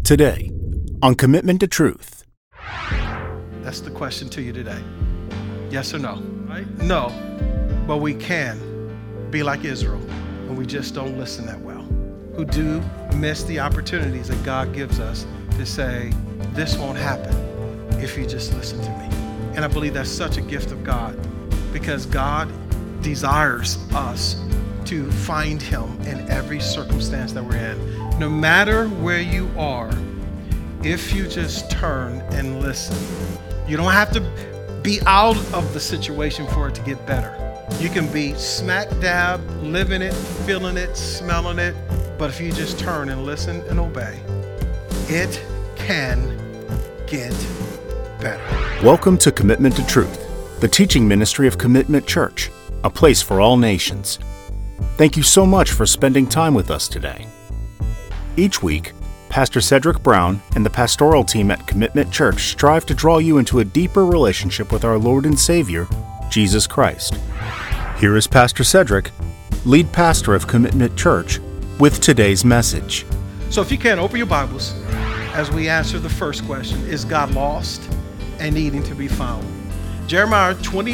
Today, on Commitment to Truth. That's the question to you today. Yes or no? Right? No, but we can be like Israel, and we just don't listen that well. Who do miss the opportunities that God gives us to say, this won't happen if you just listen to me. And I believe that's such a gift of God, because God desires us to find him in every circumstance that we're in. No matter where you are, if you just turn and listen, you don't have to be out of the situation for it to get better. You can be smack dab, living it, feeling it, smelling it, but if you just turn and listen and obey, it can get better. Welcome to Commitment to Truth, the teaching ministry of Commitment Church, a place for all nations. Thank you so much for spending time with us today. Each week, Pastor Cedric Brown and the pastoral team at Commitment Church strive to draw you into a deeper relationship with our Lord and Savior, Jesus Christ. Here is Pastor Cedric, lead pastor of Commitment Church, with today's message. So if you can, open your Bibles as we answer the first question, is God lost and needing to be found? Jeremiah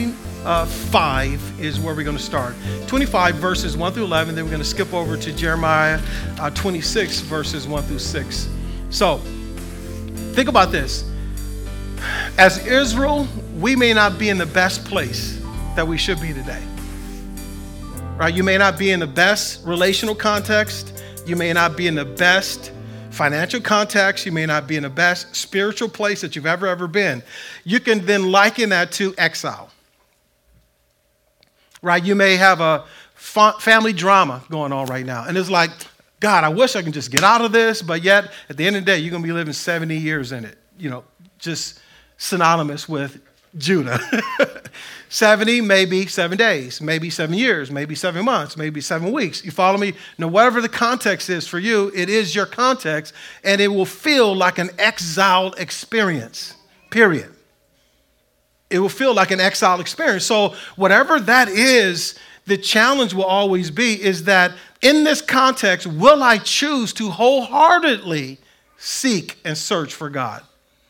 25 is where we're going to start. 25 verses 1 through 11, then we're going to skip over to Jeremiah 26 verses 1 through 6. So think about this. As Israel, we may not be in the best place that we should be today. Right? You may not be in the best relational context. You may not be in the best financial context. You may not be in the best spiritual place that you've ever been. You can then liken that to exile. Right? You may have a family drama going on right now. And it's like, God, I wish I can just get out of this. But yet, at the end of the day, you're going to be living 70 years in it. You know, just synonymous with Judah. 70, maybe 7 days, maybe 7 years, maybe 7 months, maybe 7 weeks. You follow me? Now, whatever the context is for you, it is your context, and it will feel like an exile experience, period. It will feel like an exile experience. So whatever that is, the challenge will always be is that in this context, will I choose to wholeheartedly seek and search for God?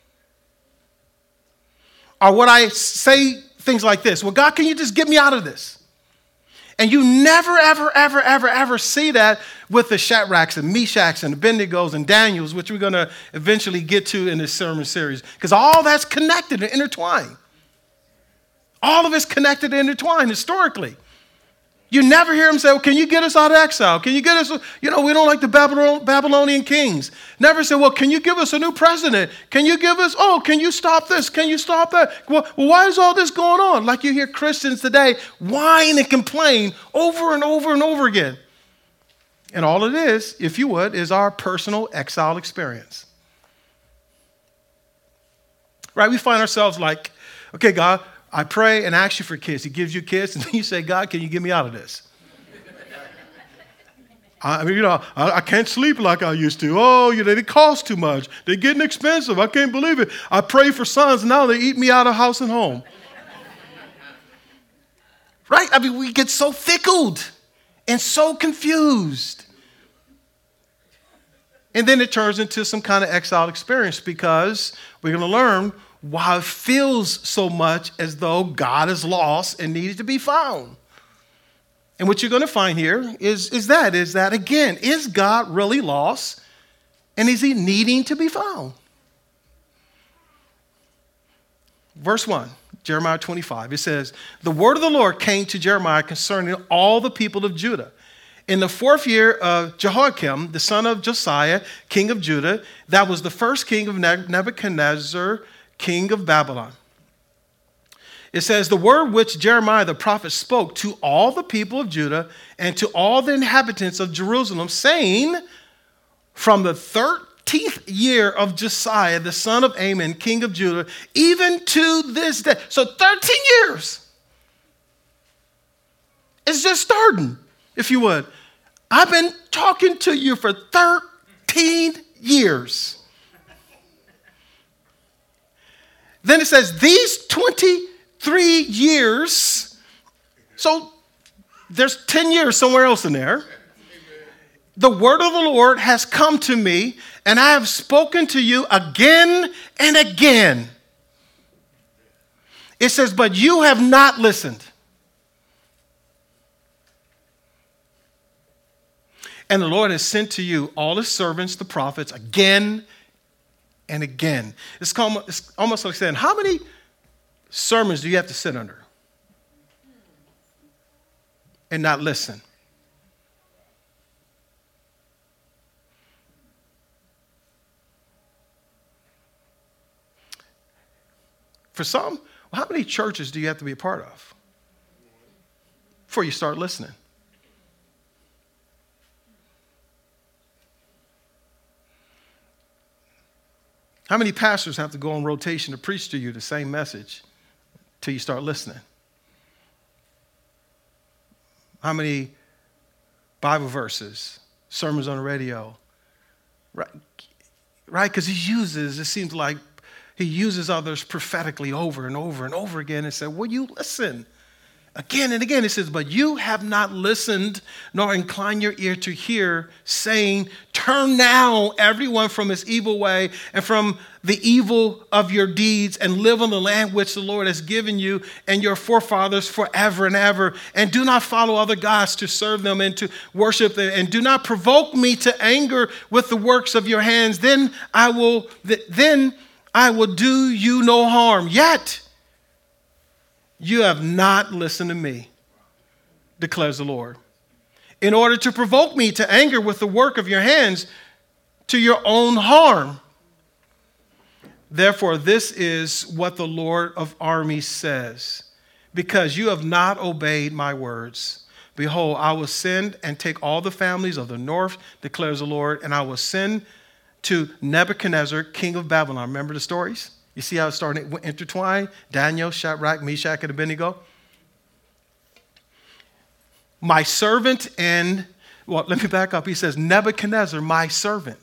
Or would I say things like this? Well, God, can you just get me out of this? And you never, ever see that with the Shadrachs and Meshachs and Abednegos and Daniels, which we're going to eventually get to in this sermon series, because all that's connected and intertwined. All of it's connected and intertwined historically. You never hear him say, well, can you get us out of exile? Can you get us, we don't like the Babylonian kings. Never say, well, can you give us a new president? Can you give us, can you stop this? Can you stop that? Well, why is all this going on? Like you hear Christians today whine and complain over and over and over again. And all it is, if you would, is our personal exile experience. Right? We find ourselves like, okay, God, I pray and ask you for kids. He gives you kids, and then you say, God, can you get me out of this? I can't sleep like I used to. They cost too much. They're getting expensive. I can't believe it. I pray for sons, and now they eat me out of house and home. Right? We get so fickled and so confused. And then it turns into some kind of exile experience, because we're going to learn why it feels so much as though God is lost and needed to be found. And what you're going to find here is that again, is God really lost, and is he needing to be found? Verse 1, Jeremiah 25, it says, the word of the Lord came to Jeremiah concerning all the people of Judah. In the 4th year of Jehoiakim, the son of Josiah, king of Judah, that was the first king of Nebuchadnezzar, king of Babylon. It says, the word which Jeremiah the prophet spoke to all the people of Judah and to all the inhabitants of Jerusalem, saying, from the 13th year of Josiah, the son of Amon, king of Judah, even to this day. So 13 years. It's just starting, if you would. I've been talking to you for 13 years. Then it says, these 23 years, so there's 10 years somewhere else in there. the word of the Lord has come to me, and I have spoken to you again and again. It says, but you have not listened. And the Lord has sent to you all his servants, the prophets, again and again. It's almost like saying, how many sermons do you have to sit under and not listen? For some, how many churches do you have to be a part of before you start listening? How many pastors have to go on rotation to preach to you the same message till you start listening? How many Bible verses, sermons on the radio? Right? Because it seems like he uses others prophetically over and over and over again and said, will you listen? Again and again, it says, but you have not listened nor incline your ear to hear, saying, turn now everyone from his evil way and from the evil of your deeds and live on the land which the Lord has given you and your forefathers forever and ever. And do not follow other gods to serve them and to worship them. And do not provoke me to anger with the works of your hands. Then I will do you no harm. Yet you have not listened to me, declares the Lord, in order to provoke me to anger with the work of your hands to your own harm. Therefore, this is what the Lord of armies says, because you have not obeyed my words. Behold, I will send and take all the families of the north, declares the Lord, and I will send to Nebuchadnezzar, king of Babylon. Remember the stories? You see how it's starting to intertwine? Daniel, Shadrach, Meshach, and Abednego. My servant and, well, let me back up. He says, Nebuchadnezzar, my servant.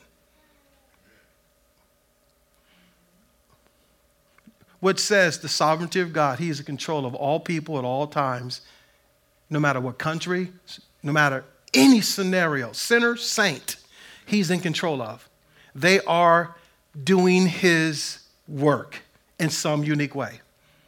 Which says the sovereignty of God. He is in control of all people at all times, no matter what country, no matter any scenario, sinner, saint, he's in control of. They are doing his work in some unique way.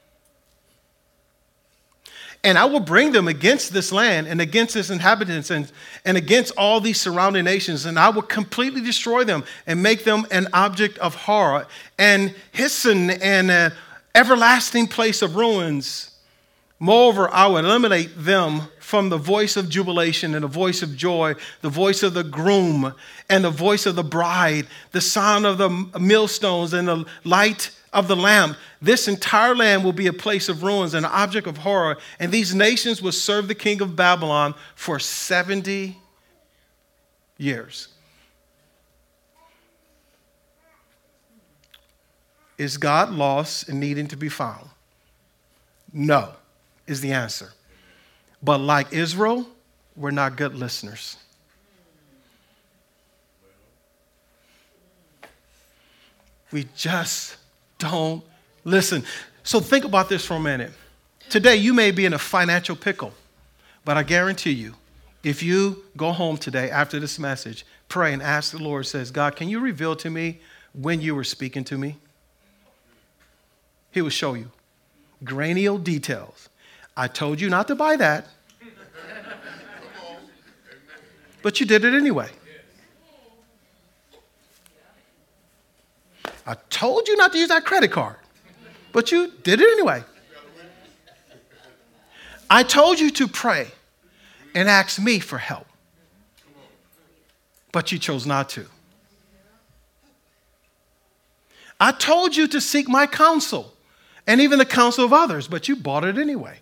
And I will bring them against this land and against its inhabitants and against all these surrounding nations, and I will completely destroy them and make them an object of horror and hissing and an everlasting place of ruins. Moreover, I will eliminate them from the voice of jubilation and the voice of joy, the voice of the groom and the voice of the bride, the sound of the millstones and the light of the lamp. This entire land will be a place of ruins and an object of horror, and these nations will serve the king of Babylon for 70 years. Is God lost and needing to be found? No, is the answer. But like Israel, we're not good listeners. We just don't listen. So think about this for a minute. Today, you may be in a financial pickle, but I guarantee you, if you go home today after this message, pray and ask the Lord, says, God, can you reveal to me when you were speaking to me? He will show you granular details. I told you not to buy that, but you did it anyway. I told you not to use that credit card, but you did it anyway. I told you to pray and ask me for help, but you chose not to. I told you to seek my counsel and even the counsel of others, but you bought it anyway.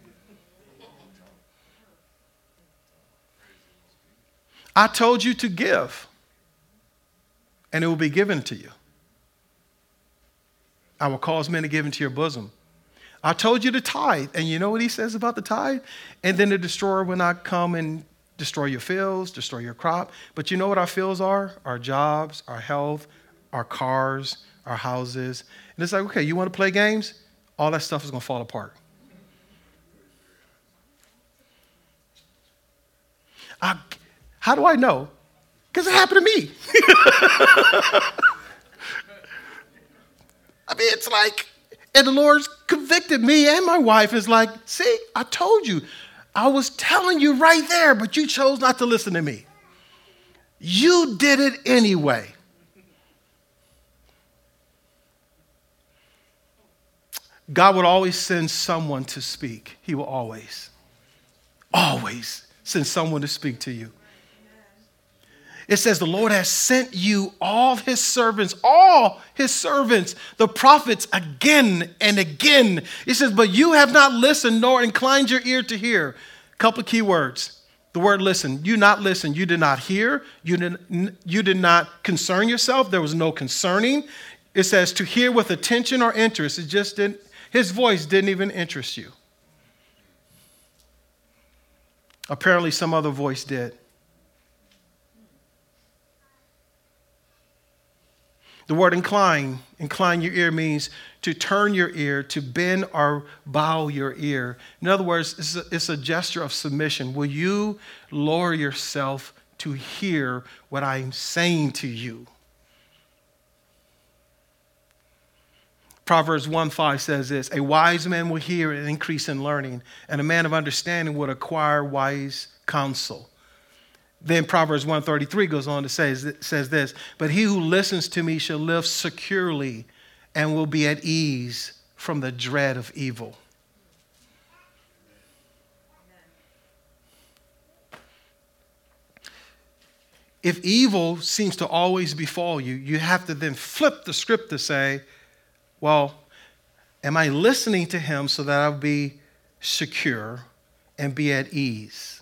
I told you to give, and it will be given to you. I will cause men to give into your bosom. I told you to tithe, and you know what he says about the tithe? And then the destroyer will not come and destroy your fields, destroy your crop. But you know what our fields are? Our jobs, our health, our cars, our houses. And it's like, okay, you want to play games? All that stuff is going to fall apart. How do I know Because it happened to me. I mean, it's like, and the Lord's convicted me and my wife. Is like, see, I told you. I was telling you right there, but you chose not to listen to me. You did it anyway. God would always send someone to speak. He will always send someone to speak to you. It says the Lord has sent you all his servants, the prophets, again and again. It says, but you have not listened nor inclined your ear to hear. A couple of key words. The word listen. You not listen. You did not hear. You did not concern yourself. There was no concerning. It says to hear with attention or interest. It just didn't. His voice didn't even interest you. Apparently some other voice did. The word incline your ear, means to turn your ear, to bend or bow your ear. In other words, it's a gesture of submission. Will you lower yourself to hear what I'm saying to you? Proverbs 1:5 says this, a wise man will hear and increase in learning, and a man of understanding will acquire wise counsel. Then Proverbs 1:33 goes on to says this, but he who listens to me shall live securely and will be at ease from the dread of evil. If evil seems to always befall you, you have to then flip the script to say, well, am I listening to him so that I'll be secure and be at ease?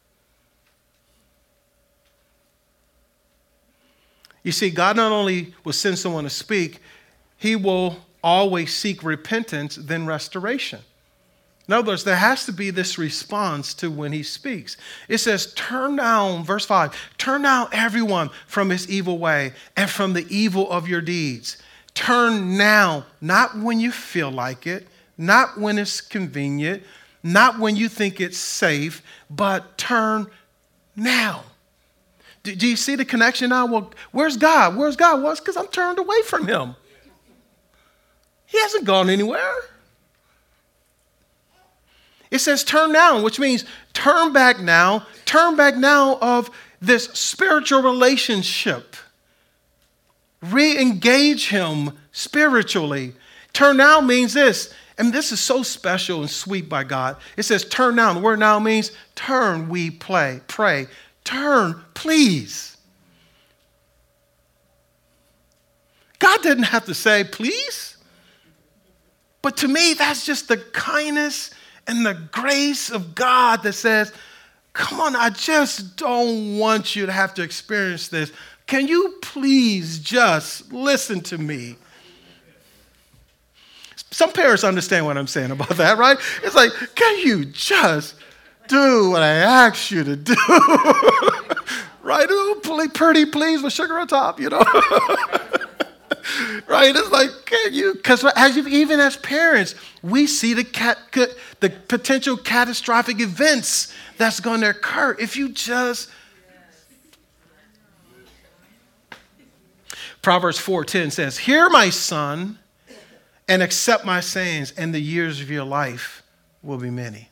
You see, God not only will send someone to speak, he will always seek repentance, then restoration. In other words, there has to be this response to when he speaks. It says, turn down, verse 5, turn down everyone from his evil way and from the evil of your deeds. Turn now, not when you feel like it, not when it's convenient, not when you think it's safe, but turn now. Do you see the connection now? Well, where's God? Where's God? Well, it's because I'm turned away from him. He hasn't gone anywhere. It says turn now, which means turn back now of this spiritual relationship. Re-engage him spiritually. Turn now means this, and this is so special and sweet by God. It says turn now. The word now means turn, we pray. Turn, please. God didn't have to say, please. But to me, that's just the kindness and the grace of God that says, come on, I just don't want you to have to experience this. Can you please just listen to me? Some parents understand what I'm saying about that, right? It's like, can you just do what I asked you to do? Right? Oh, pretty please with sugar on top, you know? Right? It's like, can you? Because even as parents, we see the potential catastrophic events that's going to occur if you just. Proverbs 4:10 says, hear my son and accept my sayings, and the years of your life will be many.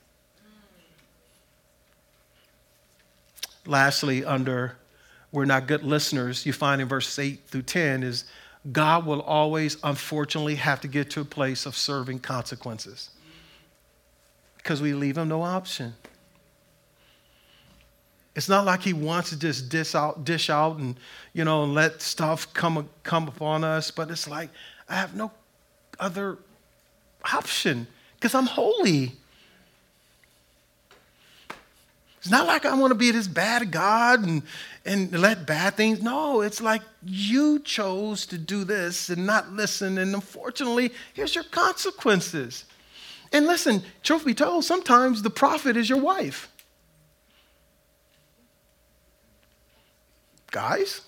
Lastly, under we're not good listeners, you find in verses 8 through 10 is God will always, unfortunately, have to get to a place of serving consequences because we leave him no option. It's not like he wants to just dish out and, and let stuff come upon us, but it's like I have no other option because I'm holy. It's not like I want to be this bad God and let bad things. No, it's like you chose to do this and not listen. And unfortunately, here's your consequences. And listen, truth be told, sometimes the prophet is your wife. Guys?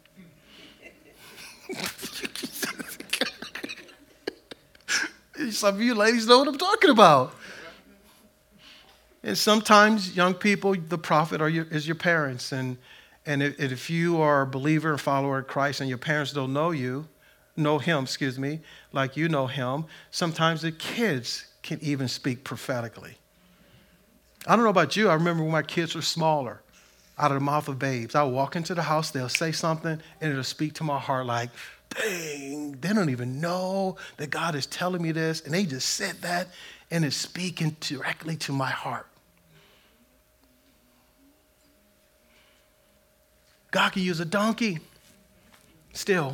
Some of you ladies know what I'm talking about. And sometimes young people, the prophet is your parents, and And if you are a believer and follower of Christ and your parents don't know him, like you know him, sometimes the kids can even speak prophetically. I don't know about you. I remember when my kids were smaller, out of the mouth of babes. I would walk into the house, they'll say something, and it'll speak to my heart like, dang, they don't even know that God is telling me this. And they just said that, and it's speaking directly to my heart. God can use a donkey still,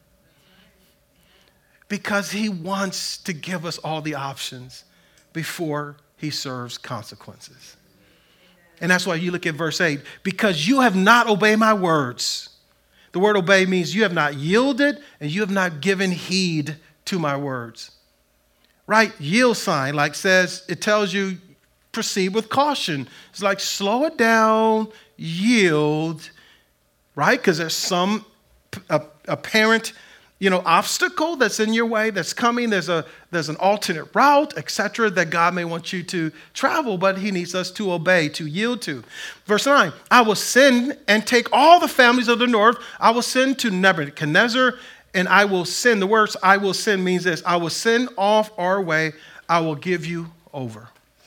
because he wants to give us all the options before he serves consequences. And that's why you look at verse 8, because you have not obeyed my words. The word obey means you have not yielded and you have not given heed to my words. Right? Yield sign, like says, it tells you proceed with caution. It's like slow it down, yield, right? Because there's some apparent obstacle that's in your way that's coming. There's an alternate route, etc., that God may want you to travel, but he needs us to obey, to yield to. Verse 9, I will send and take all the families of the north. I will send to Nebuchadnezzar, and I will send. The words I will send means this: I will send off our way. I will give you over.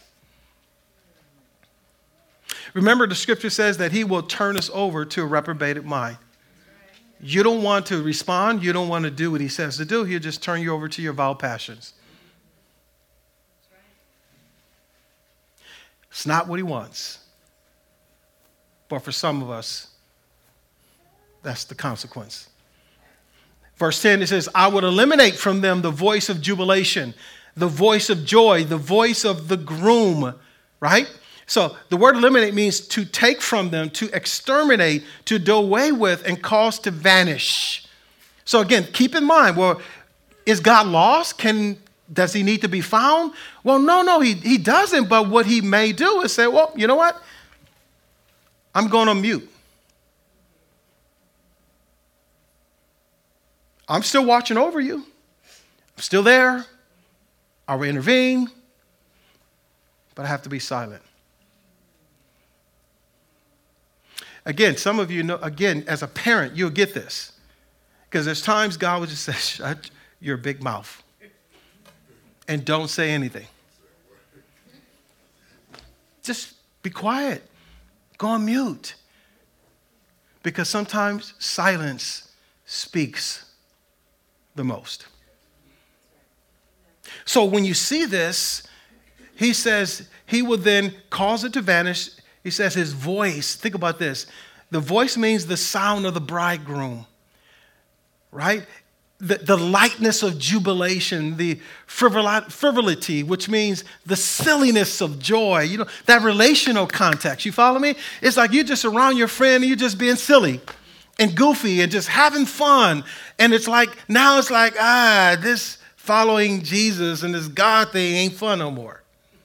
Remember, the scripture says that he will turn us over to a reprobated mind. You don't want to respond. You don't want to do what he says to do. He'll just turn you over to your vile passions. It's not what he wants. But for some of us, that's the consequence. Verse 10, it says, I would eliminate from them the voice of jubilation, the voice of joy, the voice of the groom, right? So the word eliminate means to take from them, to exterminate, to do away with, and cause to vanish. So again, keep in mind, well, is God lost? Does he need to be found? Well, no, he doesn't. But what he may do is say, well, you know what? I'm going on mute. I'm still watching over you. I'm still there. I will intervene. But I have to be silent. Again, some of you know, again, as a parent, you'll get this. Because there's times God will just say, shut your big mouth and don't say anything. Just be quiet. Go on mute. Because sometimes silence speaks the most. So when you see this, he says he will then cause it to vanish. He says his voice, think about this. The voice means the sound of the bridegroom, right? The lightness of jubilation, the frivolity, which means the silliness of joy. You know, that relational context. You follow me? It's like you're just around your friend and you're just being silly and goofy and just having fun. And it's like, now it's like, this following Jesus and this God thing ain't fun no more.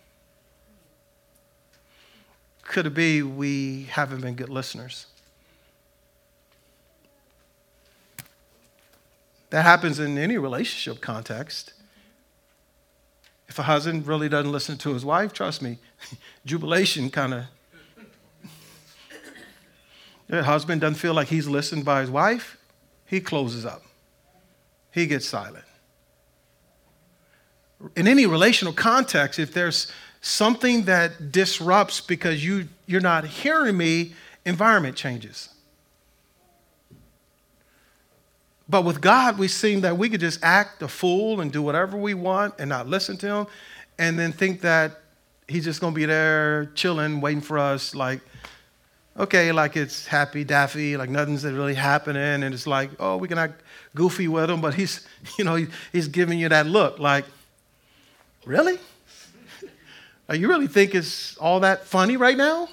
Could it be we haven't been good listeners? That happens in any relationship context. If a husband really doesn't listen to his wife, trust me, jubilation kind of. The husband doesn't feel like he's listened by his wife, he closes up. He gets silent. In any relational context, if there's something that disrupts because you're not hearing me, environment changes. But with God, we seem that we could just act a fool and do whatever we want and not listen to him and then think that he's just going to be there chilling, waiting for us like, okay, like it's happy daffy, like nothing's really happening. And it's like, oh, we can act goofy with him, but he's giving you that look like, really? You really think it's all that funny right now?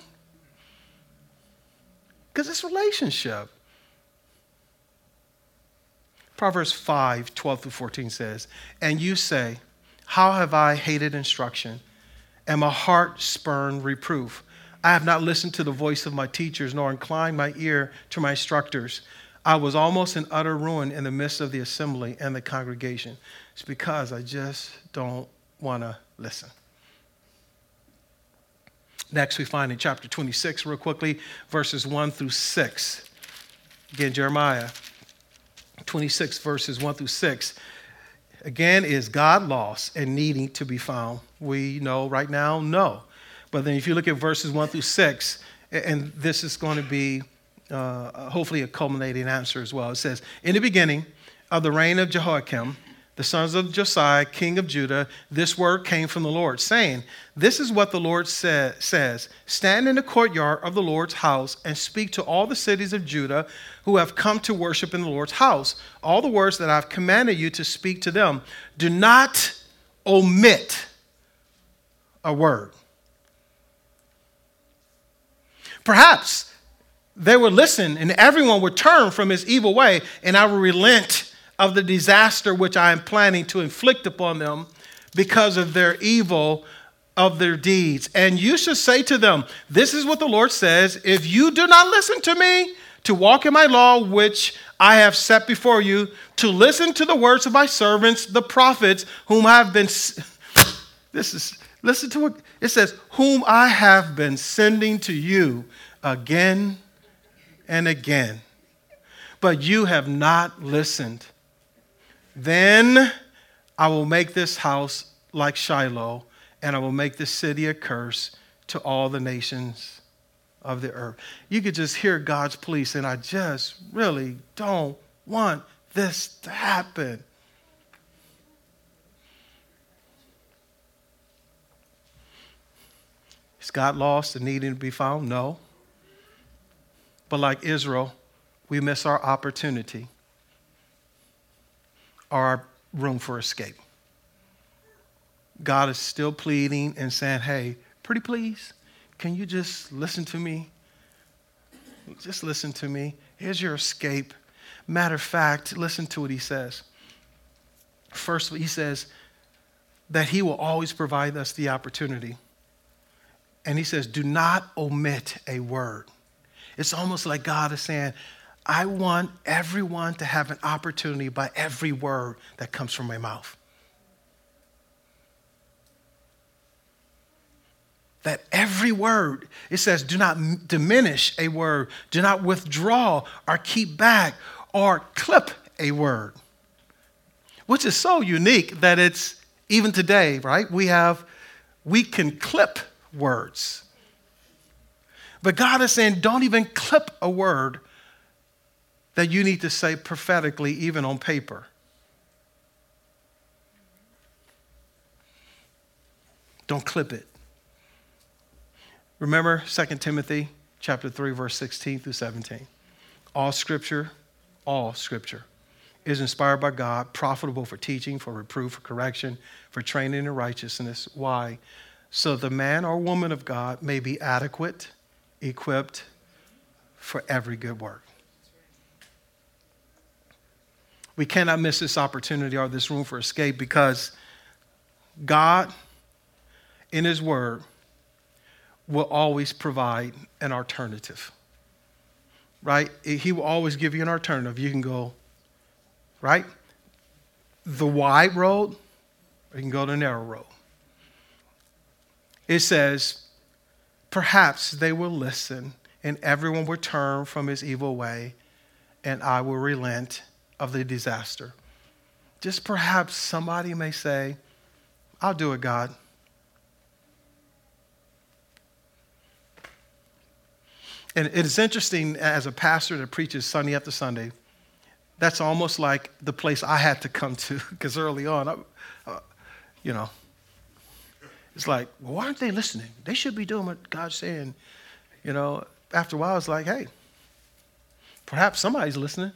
Because it's relationship. Proverbs 5:12-14 says, and you say, how have I hated instruction, and my heart spurned reproof? I have not listened to the voice of my teachers, nor inclined my ear to my instructors. I was almost in utter ruin in the midst of the assembly and the congregation. It's because I just don't want to listen. Next, we find in chapter 26, real quickly, verses 1 through 6. Again, Jeremiah 26, verses 1 through 6. Again, is God lost and needing to be found? We know right now, no. But then if you look at verses 1 through 6, and this is going to be hopefully a culminating answer as well. It says, in the beginning of the reign of Jehoiakim, the sons of Josiah, king of Judah, this word came from the Lord, saying, this is what the Lord says, stand in the courtyard of the Lord's house and speak to all the cities of Judah who have come to worship in the Lord's house, all the words that I've commanded you to speak to them. Do not omit a word. Perhaps they would listen and everyone would turn from his evil way, and I will relent of the disaster which I am planning to inflict upon them because of their evil of their deeds. And you should say to them, this is what the Lord says, if you do not listen to me, to walk in my law, which I have set before you, to listen to the words of my servants, the prophets, whom I have been, listen to what it says, whom I have been sending to you again and again, but you have not listened. Then I will make this house like Shiloh, and I will make this city a curse to all the nations of the earth. You could just hear God's plea, and I just really don't want this to happen. Is God lost and needing to be found? No. But like Israel, we miss our opportunity, our room for escape. God is still pleading and saying, hey, pretty please, can you just listen to me? Just listen to me. Here's your escape. Matter of fact, listen to what he says. First, he says that he will always provide us the opportunity. And he says, do not omit a word. It's almost like God is saying, I want everyone to have an opportunity by every word that comes from my mouth. That every word, it says, do not diminish a word, do not withdraw or keep back or clip a word. Which is so unique that it's, even today, right? We can clip words. But God is saying, don't even clip a word that you need to say prophetically, even on paper. Don't clip it. Remember 2 Timothy chapter 3, verse 16 through 17. All scripture is inspired by God, profitable for teaching, for reproof, for correction, for training in righteousness. Why? So the man or woman of God may be adequate, equipped for every good work. We cannot miss this opportunity or this room for escape, because God, in his word, will always provide an alternative, right? He will always give you an alternative. You can go, right, the wide road, or you can go the narrow road. It says, perhaps they will listen and everyone will turn from his evil way, and I will relent of the disaster. Just perhaps somebody may say, I'll do it, God. And it is interesting, as a pastor that preaches Sunday after Sunday, that's almost like the place I had to come to, because early on, it's like, well, why aren't they listening? They should be doing what God's saying. After a while, it's like, hey, perhaps somebody's listening.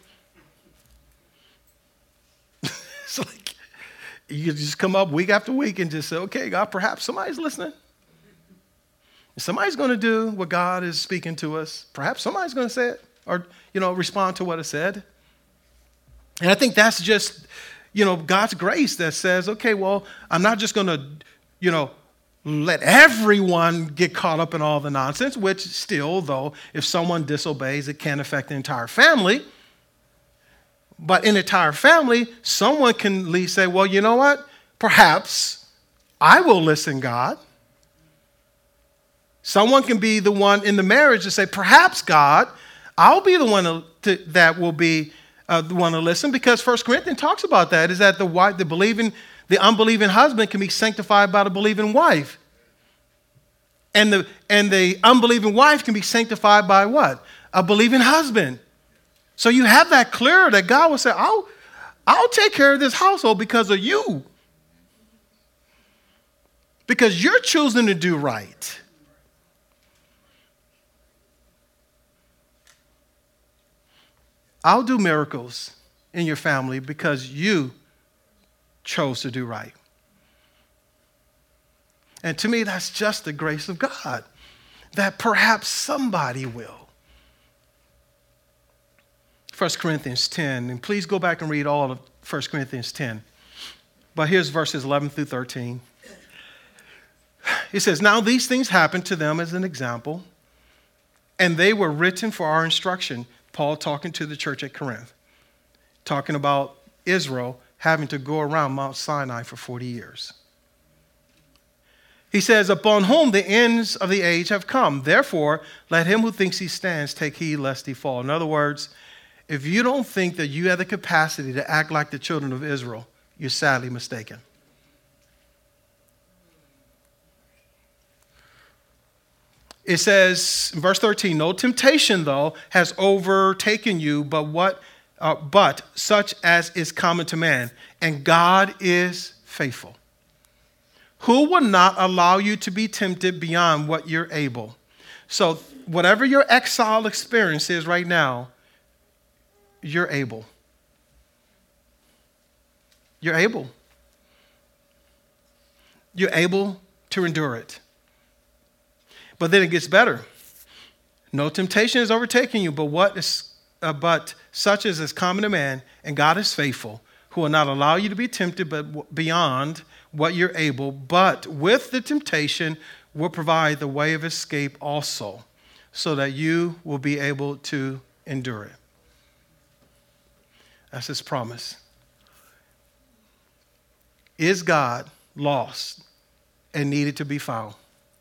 It's like, you just come up week after week and just say, okay, God, perhaps somebody's listening. Somebody's going to do what God is speaking to us. Perhaps somebody's going to say it or, respond to what it said. And I think that's just, God's grace that says, okay, well, I'm not just going to, let everyone get caught up in all the nonsense, which still, though, if someone disobeys, it can affect the entire family. But in the entire family, someone can at least say, well, you know what? Perhaps I will listen, God. Someone can be the one in the marriage to say, perhaps God, I'll be the one that will be the one to listen, because 1 Corinthians talks about that, is that the unbelieving husband can be sanctified by the believing wife. And the unbelieving wife can be sanctified by what? A believing husband. So you have that clear that God will say, I'll take care of this household because of you. Because you're choosing to do right. I'll do miracles in your family because you chose to do right. And to me, that's just the grace of God, that perhaps somebody will. 1 Corinthians 10, and please go back and read all of 1 Corinthians 10. But here's verses 11 through 13. It says, now these things happened to them as an example, and they were written for our instruction. Paul talking to the church at Corinth, talking about Israel having to go around Mount Sinai for 40 years. He says, upon whom the ends of the age have come. Therefore, let him who thinks he stands take heed lest he fall. In other words, if you don't think that you have the capacity to act like the children of Israel, you're sadly mistaken. It says in verse 13, no temptation, though, has overtaken you, but such as is common to man. And God is faithful, who will not allow you to be tempted beyond what you're able. So whatever your exile experience is right now, you're able. You're able. You're able to endure it. But then it gets better. No temptation is overtaking you, but such as is common to man, and God is faithful, who will not allow you to be tempted but beyond what you're able, but with the temptation will provide the way of escape also, so that you will be able to endure it. That's his promise. Is God lost and needed to be found?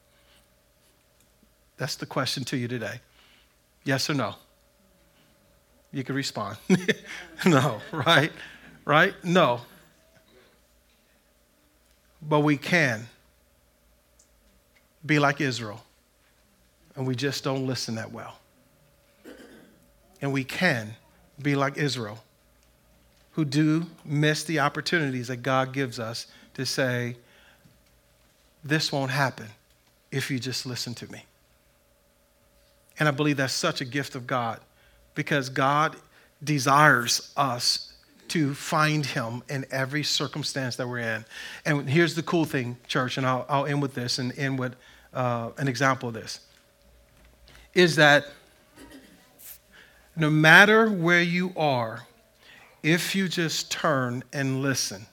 That's the question to you today. Yes or no? You can respond. No, right? Right? No. But we can be like Israel, and we just don't listen that well. And we can be like Israel, who do miss the opportunities that God gives us to say, this won't happen if you just listen to me. And I believe that's such a gift of God, because God desires us to find him in every circumstance that we're in. And here's the cool thing, church, and I'll end with this and end with an example of this, is that no matter where you are, if you just turn and listen,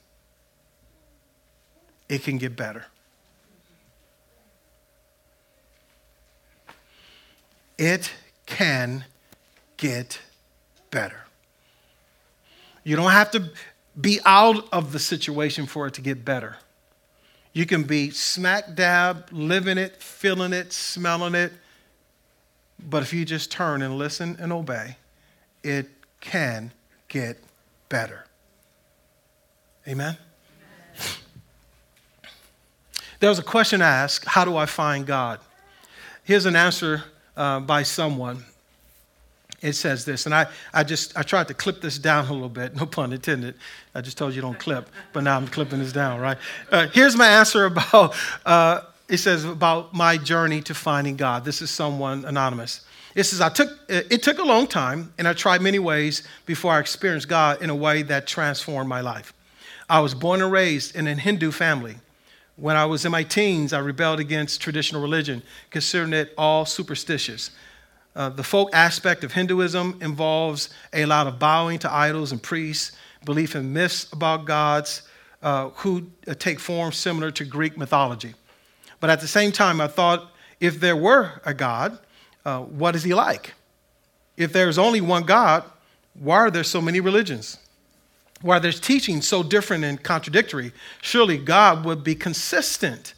it can get better. It can get better. You don't have to be out of the situation for it to get better. You can be smack dab, living it, feeling it, smelling it. But if you just turn and listen and obey, it can get better. Amen? There was a question asked, how do I find God? Here's an answer by someone. It says this, and I tried to clip this down a little bit, no pun intended. I just told you don't clip, but now I'm clipping this down, right? Here's my answer about, it says about my journey to finding God. This is someone anonymous. It says, it took a long time, and I tried many ways before I experienced God in a way that transformed my life. I was born and raised in a Hindu family. When I was in my teens, I rebelled against traditional religion, considering it all superstitious. The folk aspect of Hinduism involves a lot of bowing to idols and priests, belief in myths about gods who take form similar to Greek mythology. But at the same time, I thought, if there were a God, what is he like? If there's only one God, why are there so many religions? Why there's teachings so different and contradictory? Surely God would be consistent.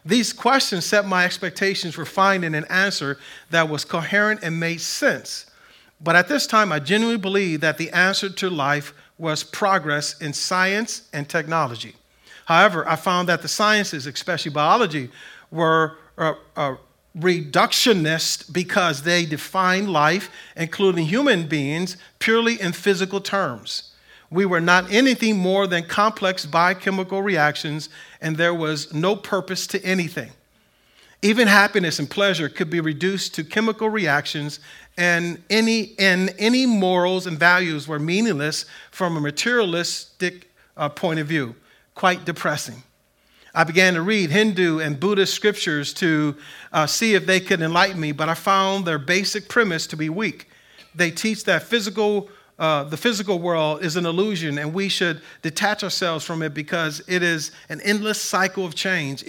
These questions set my expectations for finding an answer that was coherent and made sense. But at this time, I genuinely believed that the answer to life was progress in science and technology. However, I found that the sciences, especially biology, were reductionist because they define life, including human beings, purely in physical terms. We were not anything more than complex biochemical reactions, and there was no purpose to anything. Even happiness and pleasure could be reduced to chemical reactions, and any morals and values were meaningless from a materialistic point of view. Quite depressing. I began to read Hindu and Buddhist scriptures to see if they could enlighten me, but I found their basic premise to be weak. They teach that the physical world is an illusion, and we should detach ourselves from it because it is an endless cycle of change.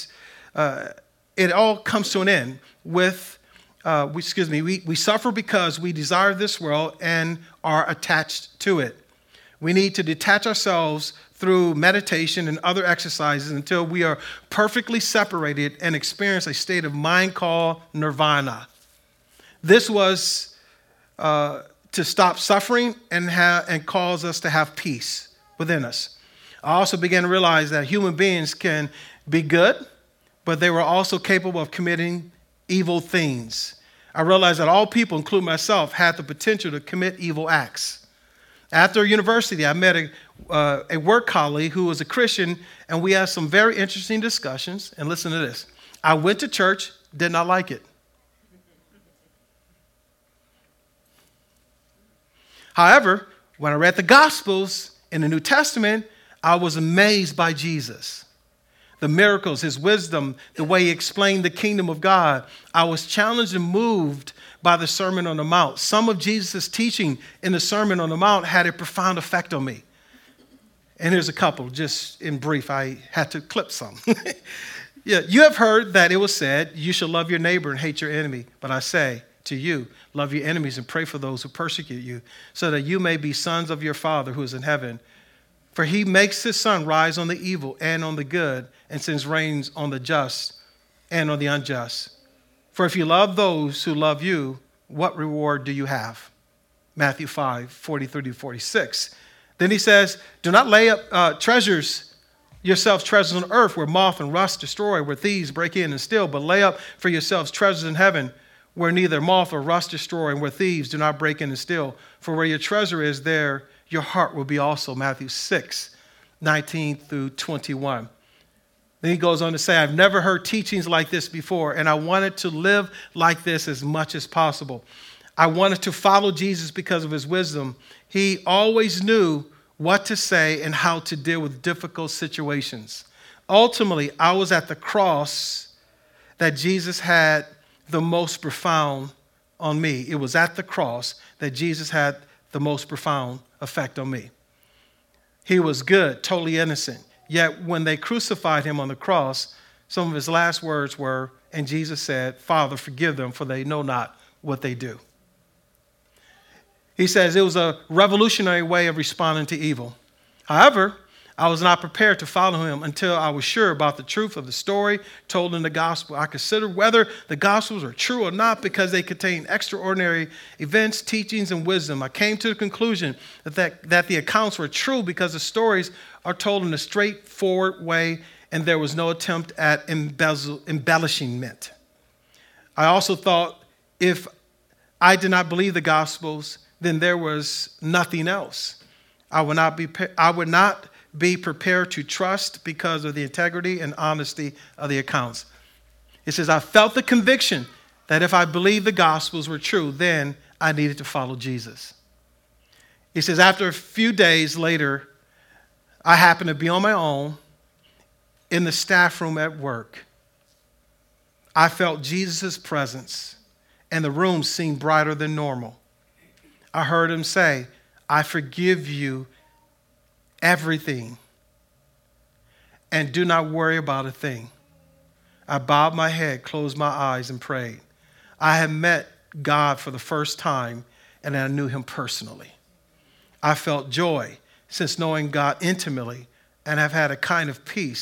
It all comes to an end with, we suffer because we desire this world and are attached to it. We need to detach ourselves through meditation and other exercises until we are perfectly separated and experience a state of mind called nirvana. This was to stop suffering and cause us to have peace within us. I also began to realize that human beings can be good, but they were also capable of committing evil things. I realized that all people, including myself, had the potential to commit evil acts. After university, I met a work colleague who was a Christian, and we had some very interesting discussions. And listen to this. I went to church, did not like it. However, when I read the Gospels in the New Testament, I was amazed by Jesus. The miracles, his wisdom, the way he explained the kingdom of God. I was challenged and moved by the Sermon on the Mount. Some of Jesus' teaching in the Sermon on the Mount had a profound effect on me. And here's a couple, just in brief. I had to clip some. Yeah, you have heard that it was said, you shall love your neighbor and hate your enemy. But I say to you, love your enemies and pray for those who persecute you, so that you may be sons of your Father who is in heaven. For he makes his sun rise on the evil and on the good, and sends rains on the just and on the unjust. For if you love those who love you, what reward do you have? Matthew 5:40-46. Then he says, do not lay up yourselves treasures on earth where moth and rust destroy, where thieves break in and steal, but lay up for yourselves treasures in heaven where neither moth or rust destroy, and where thieves do not break in and steal. For where your treasure is, there your heart will be also. Matthew 6:19-21. Then he goes on to say, I've never heard teachings like this before, and I wanted to live like this as much as possible. I wanted to follow Jesus because of his wisdom. He always knew what to say and how to deal with difficult situations. Ultimately, I was at the cross that Jesus had the most profound on me. It was at the cross that Jesus had the most profound effect on me. He was good, totally innocent. Yet when they crucified him on the cross, some of his last words were, and Jesus said, Father, forgive them, for they know not what they do. He says it was a revolutionary way of responding to evil. However, I was not prepared to follow him until I was sure about the truth of the story told in the gospel. I considered whether the gospels are true or not because they contain extraordinary events, teachings, and wisdom. I came to the conclusion that the accounts were true because the stories are told in a straightforward way and there was no attempt at embellishment. I also thought if I did not believe the gospels, then there was nothing else. I would not be prepared to trust because of the integrity and honesty of the accounts. It says, I felt the conviction that if I believed the gospels were true, then I needed to follow Jesus. He says, after a few days later, I happened to be on my own in the staff room at work. I felt Jesus' presence, and the room seemed brighter than normal. I heard him say, I forgive you everything, and do not worry about a thing. I bowed my head, closed my eyes, and prayed. I had met God for the first time, and I knew him personally. I felt joy since knowing God intimately, and have had a kind of peace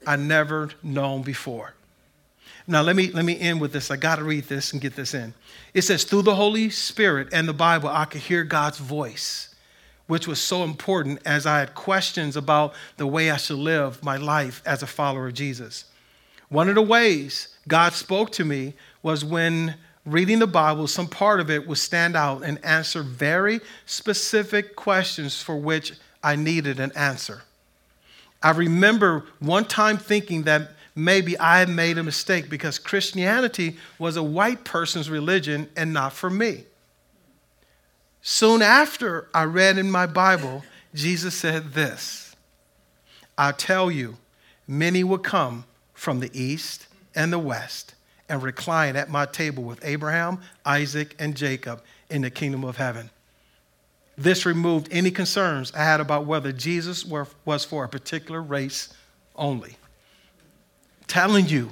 I never known before. Now, let me end with this. I got to read this and get this in. It says, through the Holy Spirit and the Bible, I could hear God's voice, which was so important as I had questions about the way I should live my life as a follower of Jesus. One of the ways God spoke to me was when reading the Bible, some part of it would stand out and answer very specific questions for which I needed an answer. I remember one time thinking that maybe I had made a mistake because Christianity was a white person's religion and not for me. Soon after I read in my Bible, Jesus said this, I tell you, many will come from the east and the west and recline at my table with Abraham, Isaac, and Jacob in the kingdom of heaven. This removed any concerns I had about whether Jesus was for a particular race only. Telling you,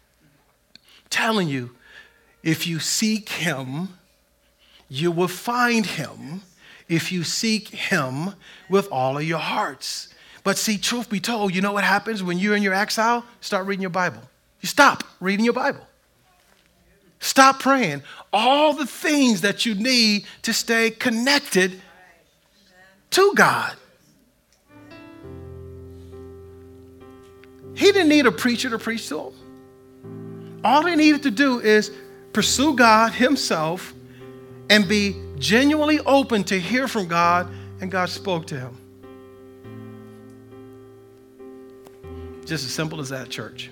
if you seek him, you will find him if you seek him with all of your hearts. But see, truth be told, you know what happens when you're in your exile? Start reading your Bible. You stop reading your Bible. Stop praying. All the things that you need to stay connected to God. He didn't need a preacher to preach to him. All he needed to do is pursue God himself and be genuinely open to hear from God, and God spoke to him. Just as simple as that, church.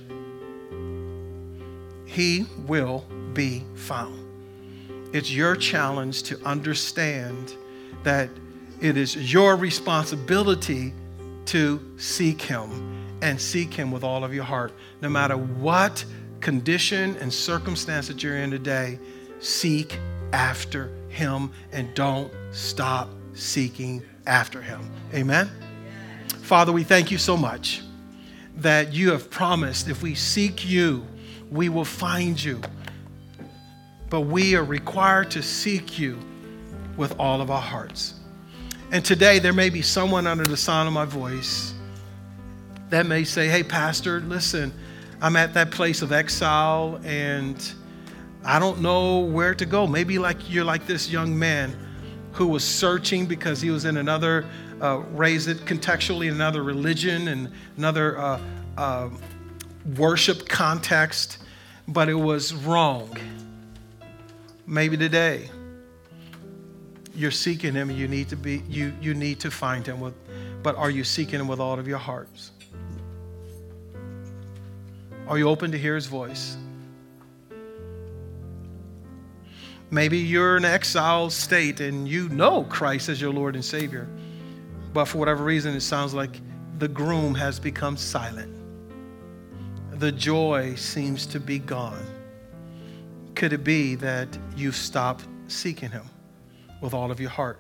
He will be found. It's your challenge to understand that it is your responsibility to seek him and seek him with all of your heart. No matter what condition and circumstance that you're in today, seek after him and don't stop seeking after him. Amen? Father, we thank you so much that you have promised if we seek you, we will find you. But we are required to seek you with all of our hearts. And today there may be someone under the sound of my voice that may say, hey, Pastor, listen, I'm at that place of exile and I don't know where to go. Maybe you're like this young man who was searching because he was in another, raised it contextually, another religion and another worship context, but it was wrong. Maybe today you're seeking him and you need to find him but are you seeking him with all of your hearts? Are you open to hear his voice? Maybe you're in an exile state and you know Christ as your Lord and Savior, but for whatever reason, it sounds like the groom has become silent. The joy seems to be gone. Could it be that you've stopped seeking him with all of your heart?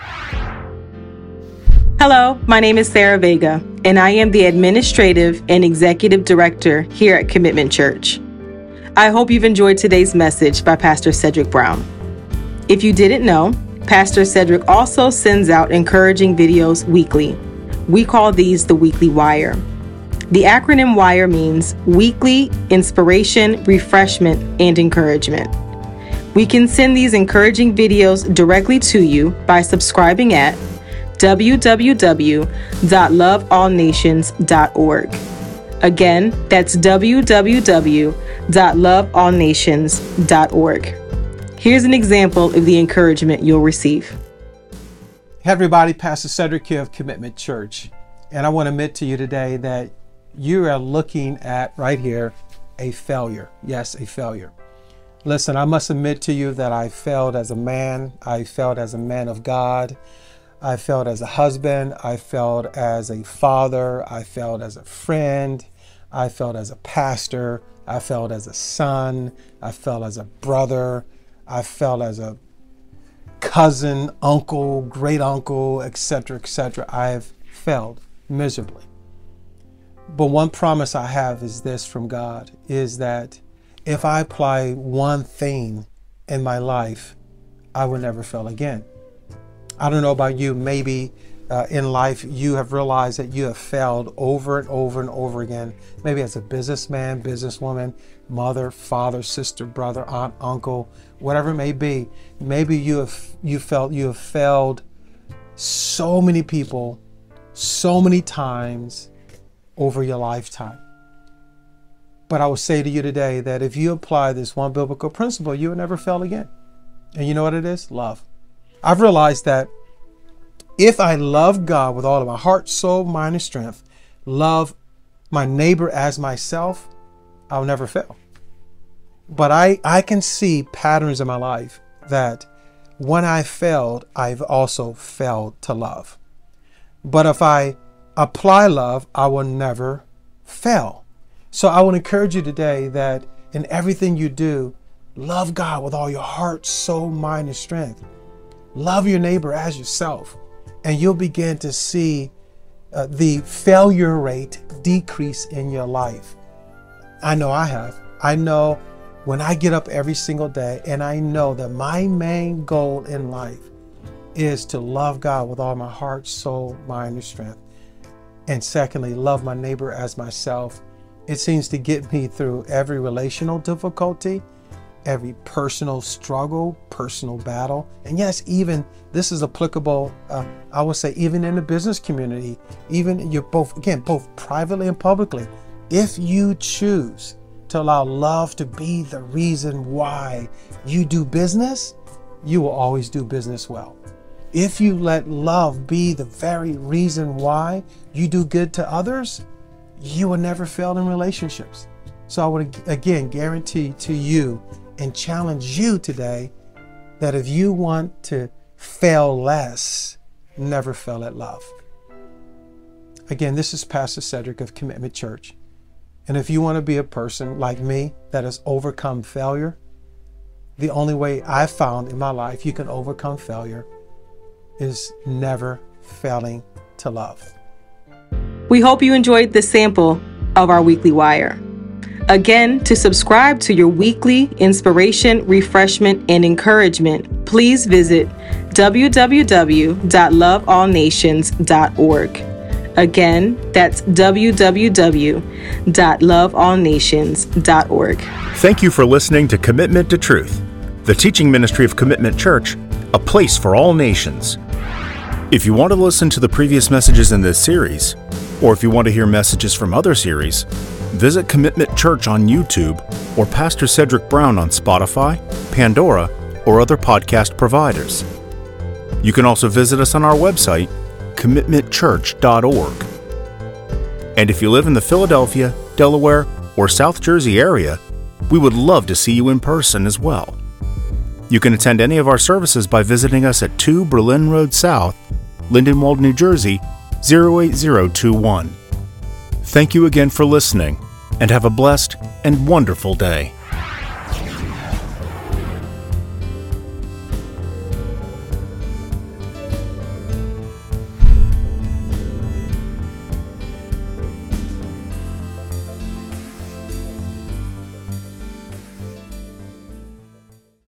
Hello, my name is Sarah Vega, and I am the Administrative and Executive Director here at Commitment Church. I hope you've enjoyed today's message by Pastor Cedric Brown. If you didn't know, Pastor Cedric also sends out encouraging videos weekly. We call these the Weekly Wire. The acronym WIRE means Weekly Inspiration, Refreshment, and Encouragement. We can send these encouraging videos directly to you by subscribing at www.loveallnations.org. Again, that's www.loveallnations.org. Here's an example of the encouragement you'll receive. Hey everybody, Pastor Cedric here of Commitment Church. And I want to admit to you today that you are looking at, right here, a failure. Yes, a failure. Listen, I must admit to you that I failed as a man. I failed as a man of God. I failed as a husband. I failed as a father. I failed as a friend. I failed as a pastor. I failed as a son. I failed as a brother. I failed as a cousin, uncle, great uncle, etc., etc. I have failed miserably. But one promise I have is this from God, is that if I apply one thing in my life, I will never fail again. I don't know about you, maybe in life you have realized that you have failed over and over and over again, maybe as a businessman, businesswoman, mother, father, sister, brother, aunt, uncle, whatever it may be. Maybe you felt you have failed so many people so many times over your lifetime. But I will say to you today that if you apply this one biblical principle, you will never fail again. And you know what it is? Love. I've realized that if I love God with all of my heart, soul, mind, and strength, love my neighbor as myself, I'll never fail. But I can see patterns in my life that when I failed, I've also failed to love. But if I apply love, I will never fail. So I would encourage you today that in everything you do, love God with all your heart, soul, mind, and strength. Love your neighbor as yourself, and you'll begin to see the failure rate decrease in your life. I know I have. I know when I get up every single day and I know that my main goal in life is to love God with all my heart, soul, mind, and strength. And secondly, love my neighbor as myself. It seems to get me through every relational difficulty, every personal struggle, personal battle. And yes, even this is applicable, I would say, even in the business community, even you're both privately and publicly. If you choose to allow love to be the reason why you do business, you will always do business well. If you let love be the very reason why you do good to others, you will never fail in relationships. So I would again guarantee to you and challenge you today that if you want to fail less, never fail at love. Again, this is Pastor Cedric of Commitment Church. And if you want to be a person like me that has overcome failure, the only way I've found in my life you can overcome failure is never failing to love. We hope you enjoyed this sample of our weekly wire. Again, to subscribe to your weekly inspiration, refreshment, and encouragement, please visit www.loveallnations.org. Again, that's www.loveallnations.org. Thank you for listening to Commitment to Truth, the teaching ministry of Commitment Church, a place for all nations. If you want to listen to the previous messages in this series, or if you want to hear messages from other series, visit Commitment Church on YouTube or Pastor Cedric Brown on Spotify, Pandora, or other podcast providers. You can also visit us on our website, commitmentchurch.org. And if you live in the Philadelphia, Delaware, or South Jersey area, we would love to see you in person as well. You can attend any of our services by visiting us at 2 Berlin Road South, Lindenwold, New Jersey, 08021. Thank you again for listening, and have a blessed and wonderful day.